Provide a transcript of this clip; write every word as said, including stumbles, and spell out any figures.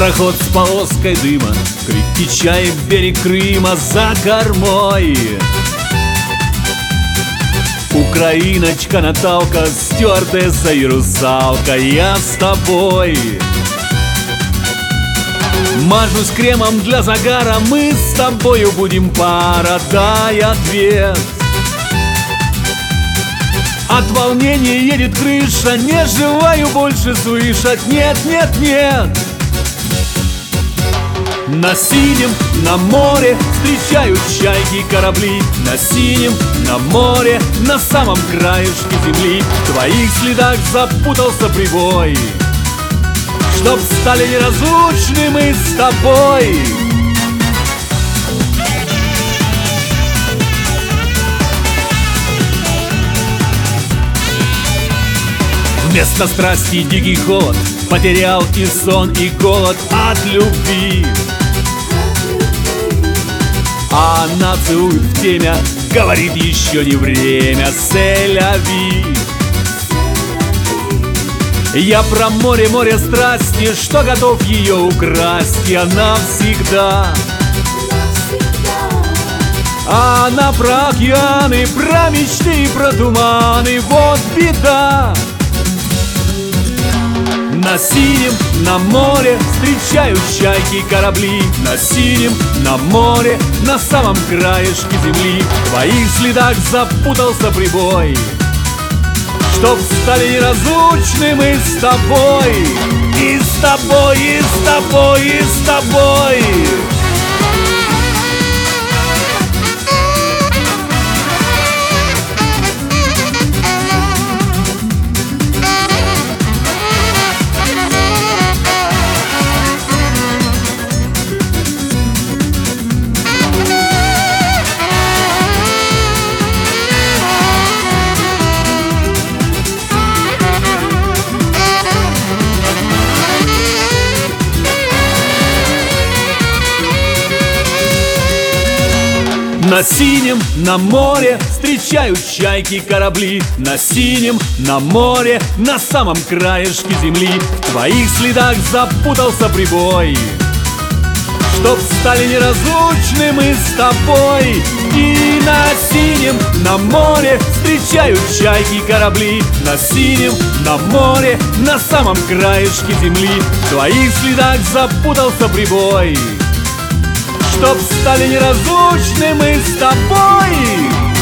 Пароход с полоской дыма, крики чаек, берег Крыма за кормой. Украиночка Наталка, стюардесса и русалка, я с тобой. Мажусь кремом для загара, мы с тобою будем пара, дай ответ. От волнения едет крыша, не желаю больше слышать, нет, нет, нет. На синем, на море встречают чайки корабли. На синем, на море, на самом краешке земли. В твоих следах запутался прибой, чтоб стали неразлучны мы с тобой. Вместо страсти дикий холод, потерял и сон, и голод от любви. А она целует в темя, говорит, еще не время, селяви. Я про море, море страсти, что готов ее украсть, и она всегда. А она про океаны, про мечты и про туманы, вот беда. На синем, на море встречают чайки корабли. На синем, на море, на самом краешке земли. В твоих следах запутался прибой, чтоб стали неразлучны мы с тобой. И с тобой, и с тобой, и с тобой. На синем, на море встречают чайки корабли. На синем, на море, на самом краешке земли. В твоих следах запутался прибой, чтоб стали неразлучны мы с тобой. И на синем, на море встречают чайки корабли. На синем, на море, на самом краешке земли. В твоих следах запутался прибой, чтоб стали неразлучны мы с тобой.